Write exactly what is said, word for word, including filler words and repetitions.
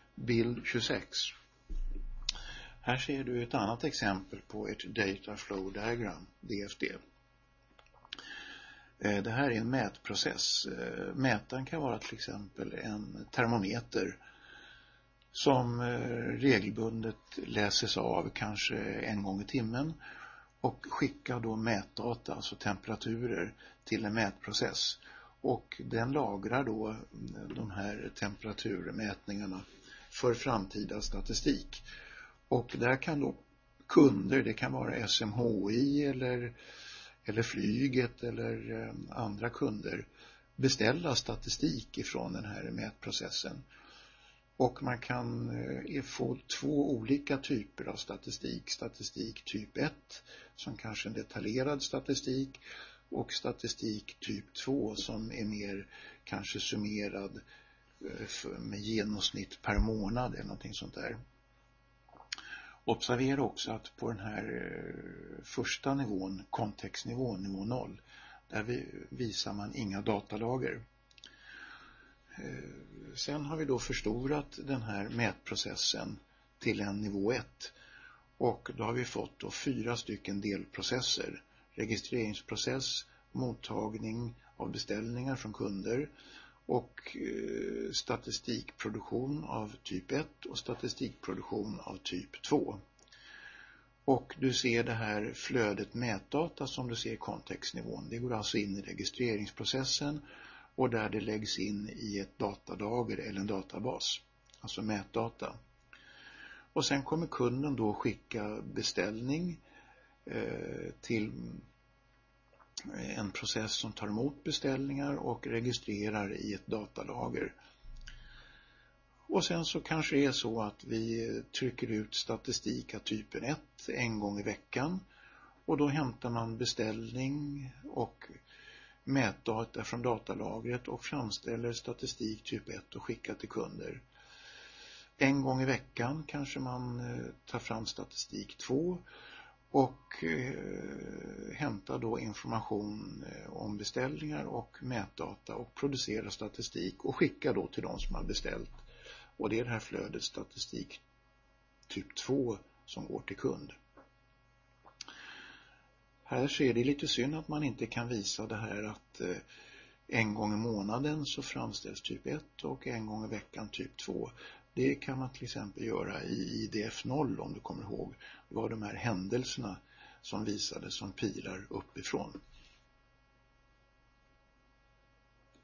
Bild tjugosex. Här ser du ett annat exempel på ett Data Flow Diagram, D F D. Det här är en mätprocess. Mätaren kan vara till exempel en termometer som regelbundet läses av kanske en gång i timmen och skickar då mätdata, alltså temperaturer, till en mätprocess. Och den lagrar då de här temperaturmätningarna för framtida statistik. Och där kan då kunder, det kan vara S M H I eller, eller flyget eller andra kunder, beställa statistik ifrån den här mätprocessen. Och man kan få två olika typer av statistik. Statistik typ ett som kanske är en detaljerad statistik och statistik typ två som är mer kanske summerad med genomsnitt per månad eller någonting sånt där. Observera också att på den här första nivån, kontextnivån, nivå noll, där visar man inga datalager. Sen har vi då förstorat den här mätprocessen till en nivå ett och då har vi fått då fyra stycken delprocesser. Registreringsprocess, mottagning av beställningar från kunder och statistikproduktion av typ ett och statistikproduktion av typ två. Och du ser det här flödet mätdata som du ser i kontextnivån. Det går alltså in i registreringsprocessen och där det läggs in i ett datalager eller en databas, alltså mätdata. Och sen kommer kunden då skicka beställning eh, till en process som tar emot beställningar och registrerar i ett datalager. Och sen så kanske det är så att vi trycker ut statistik av typen ett en gång i veckan och då hämtar man beställning och mätdata från datalagret och framställer statistik typ ett och skickar till kunder. En gång i veckan kanske man tar fram statistik två och eh, hämtar då information om beställningar och mätdata och producerar statistik och skickar då till de som har beställt. Och det är det här flödet statistik typ två som går till kund. Här ser det lite synd att man inte kan visa det här att eh, en gång i månaden så framställs typ ett och en gång i veckan typ två. Det kan man till exempel göra i I D F noll om du kommer ihåg. Det var de här händelserna som visades som pilar uppifrån.